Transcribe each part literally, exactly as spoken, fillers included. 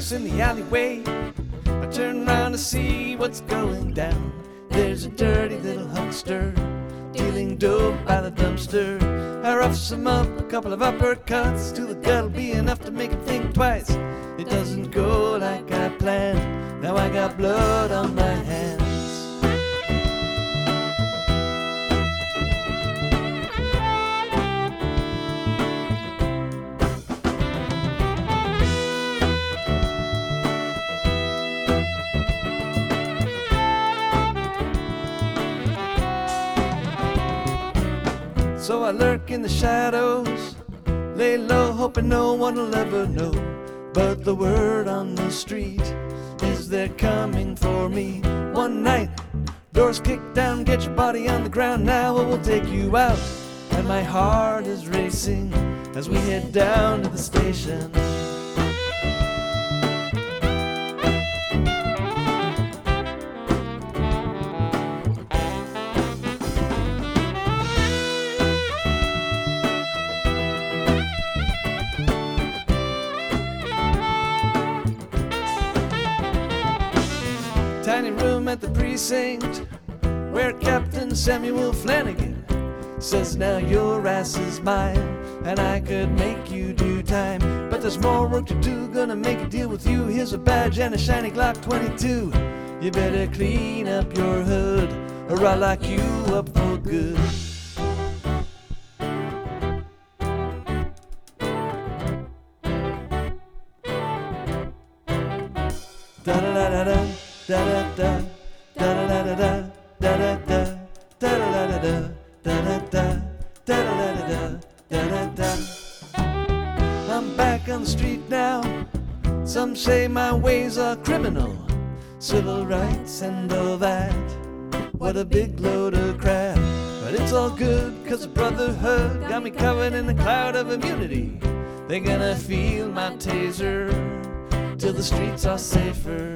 loose in the alleyway. I turn around to see what's going down. There's a dirty little huckster dealing dope by the dumpster. I roughs him up, a couple of uppercuts to the gut'll be enough to make him think twice. It doesn't go like I planned. Now I got blood on my hands. So I lurk in the shadows, lay low, hoping no one will ever know. But the word on the street is they're coming for me. One night, doors kicked down, get your body on the ground now, or we'll take you out. And my heart is racing as we head down to the station. Tiny room at the precinct where Captain Samuel Flanagan says, now your ass is mine and I could make you do time. But there's more work to do, gonna make a deal with you. Here's a badge and a shiny Glock twenty-two. You better clean up your hood or I'll lock you up for good. Da da da da da. Da da da da da da da da da da da da da da da da da da da. I'm back on the street now. Some say my ways are criminal, civil rights and all that. What a big load of crap. But it's all good, cause the brotherhood got me covered in a cloud of immunity. They're gonna feel my taser till the streets are safer.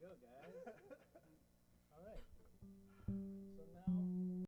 go, guys.